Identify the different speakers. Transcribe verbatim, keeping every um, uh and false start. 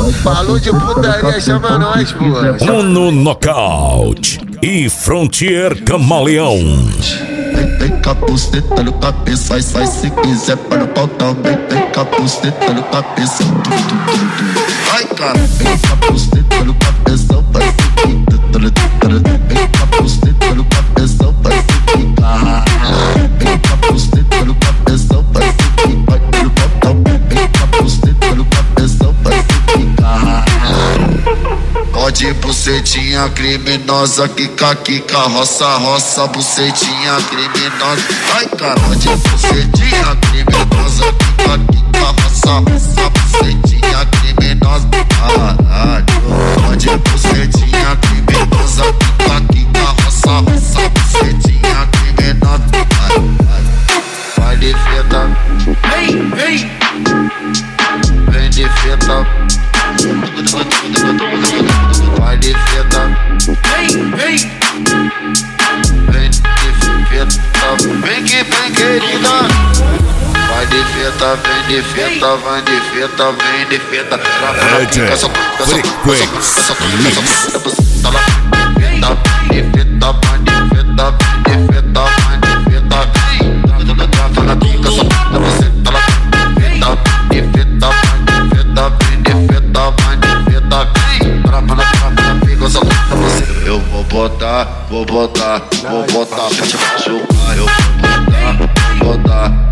Speaker 1: Falou de putaria, chama nós, pô.
Speaker 2: Mono Nocaute e Frontier Camaleão.
Speaker 3: Vem com a buceta no cabeça, sai, sai se quiser para o pau também. Vem com a buceta no cabeça. Vai, cara. Vem com a buceta no cabeça, vai se quicar. Vem com a buceta no cabeça, vai se quicar. Vem com a buceta no cabeça, vai se quicar. Pelo pau também. Vem com a buceta no cabeça, vai se quicar. Pode bucetinha criminosa, quica, quica, roça, roça, bucetinha criminosa. Ai, cara, pode bucetinha criminosa, quica, quica, roça, roça, bucetinha criminosa. Caralho, pode bucetinha criminosa, quica, quica, roça, roça, bucetinha criminosa. Vai, vai, vai de feta, vem, vem, vem de feta. Vai de feta, vem, vem, vem de feta, vem que vem querida. Vai de feta, vem de feta, vai de feta, vem de feta.
Speaker 2: Frequência
Speaker 3: eu vou botar, vou botar, vou botar pra te machucar. Eu vou botar, vou botar.